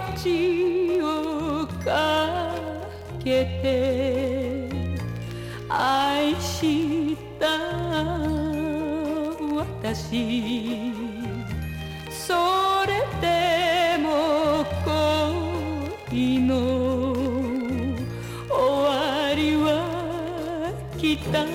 命をかけて愛した私、それでも恋の終わりは来た